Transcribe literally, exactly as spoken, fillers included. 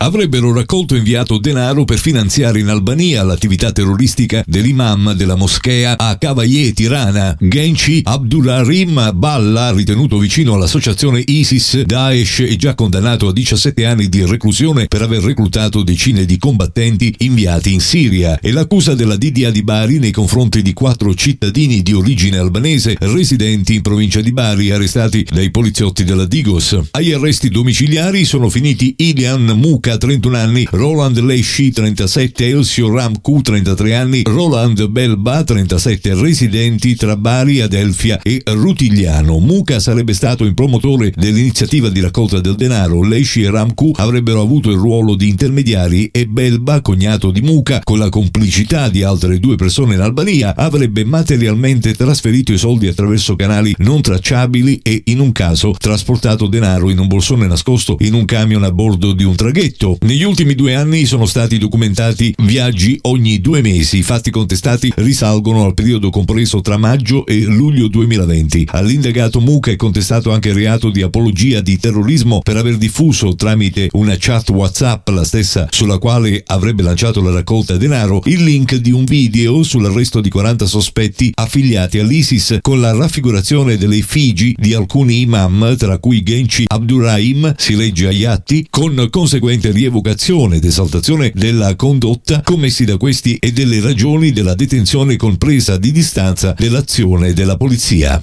avrebbero raccolto e inviato denaro per finanziare in Albania l'attività terroristica dell'imam della moschea a Cavalier Tirana, Genci Abdulrahim Balla, ritenuto vicino all'associazione ISIS Daesh e già condannato a diciassette anni di reclusione per aver reclutato decine di combattenti inviati in Siria, e l'accusa della D D A di Bari nei confronti di quattro cittadini di origine albanese residenti in provincia di Bari, arrestati dai poliziotti della Digos. Agli arresti domiciliari sono finiti Ilian Muka, trentuno anni, Roland Lesci, trentasette, Elcio Ramcu, trentatré anni, Roland Belba, trentasette, residenti tra Bari, Adelfia e Rutigliano. Muka sarebbe stato il promotore dell'iniziativa di raccolta del denaro. Lesci e Ramcu avrebbero avuto il ruolo di intermediari e Belba, cognato di Muka, con la complicità di altre due persone in Albania, avrebbe materialmente trasferito i soldi attraverso canali non tracciabili e, in un caso, trasportato denaro in un borsone nascosto in un camion a bordo di un traghetto. Negli ultimi due anni sono stati documentati viaggi ogni due mesi. I fatti contestati risalgono al periodo compreso tra maggio e luglio duemilaventi. All'indagato Muka è contestato anche il reato di apologia di terrorismo per aver diffuso tramite una chat WhatsApp, la stessa sulla quale avrebbe lanciato la raccolta denaro, il link di un video sull'arresto di quaranta sospetti affiliati all'ISIS con la raffigurazione delle effigi di alcuni imam, tra cui Genci Abdulrahim, si legge agli atti, con conseguente rievocazione ed esaltazione della condotta commessi da questi e delle ragioni della detenzione con presa di distanza dell'azione della polizia.